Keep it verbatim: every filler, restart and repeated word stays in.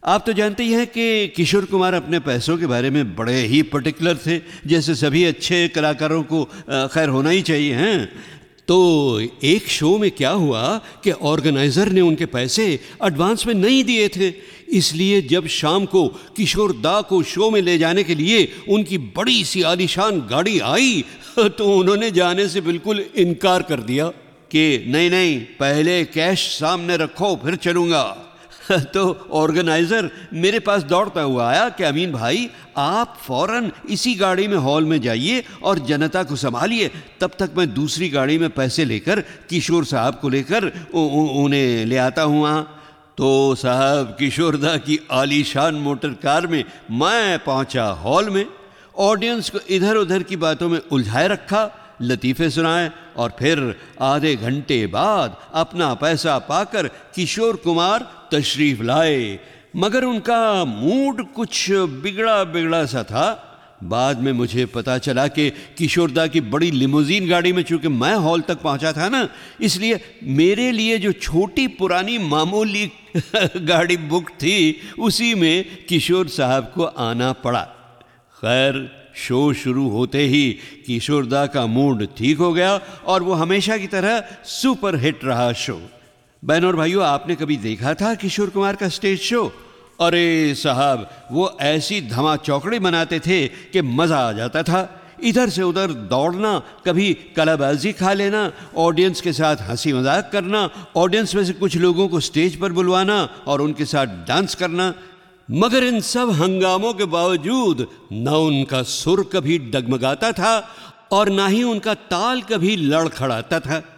आप तो जानते ही हैं कि किशोर कुमार अपने पैसों के बारे में बड़े ही पर्टिकुलर थे, जैसे सभी अच्छे कलाकारों को खैर होना ही चाहिए हैं। तो एक शो में क्या हुआ कि ऑर्गेनाइज़र ने उनके पैसे एडवांस में नहीं दिए थे, इसलिए जब शाम को किशोर दा को शो में ले जाने के लिए उनकी बड़ी सी आलीशान गाड़ी आई तो उन्होंने जाने से बिल्कुल इनकार कर दिया कि नहीं नहीं, पहले कैश सामने रखो फिर चलूँगा। तो ऑर्गेनाइज़र मेरे पास दौड़ता हुआ आया कि अमीन भाई, आप फौरन इसी गाड़ी में हॉल में जाइए और जनता को संभालिए, तब तक मैं दूसरी गाड़ी में पैसे लेकर किशोर साहब को लेकर उन्हें ले आता हूँ वहाँ। तो साहब किशोरदा की आलीशान मोटर कार में मैं पहुँचा हॉल में, ऑडियंस को इधर उधर की बातों में उलझाए रखा, लतीफ़े सुनाए और फिर आधे घंटे बाद अपना पैसा पाकर किशोर कुमार तशरीफ़ लाए। मगर उनका मूड कुछ बिगड़ा बिगड़ा सा था। बाद में मुझे पता चला कि किशोरदा की बड़ी लिमोजीन गाड़ी में, चूँकि मैं हॉल तक पहुँचा था ना, इसलिए मेरे लिए जो छोटी पुरानी मामूली गाड़ी बुक थी उसी में किशोर साहब को आना पड़ा। खैर, शो शुरू होते ही किशोरदा का मूड ठीक हो गया और वो हमेशा की तरह सुपर हिट रहा शो। बहनों और भाइयों, आपने कभी देखा था किशोर कुमार का स्टेज शो? अरे साहब, वो ऐसी धमा चौकड़ी बनाते थे कि मज़ा आ जाता था। इधर से उधर दौड़ना, कभी कलाबाजी खा लेना, ऑडियंस के साथ हंसी मजाक करना, ऑडियंस में से कुछ लोगों को स्टेज पर बुलवाना और उनके साथ डांस करना। मगर इन सब हंगामों के बावजूद न उनका सुर कभी डगमगाता था और ना ही उनका ताल कभी लड़खड़ाता था।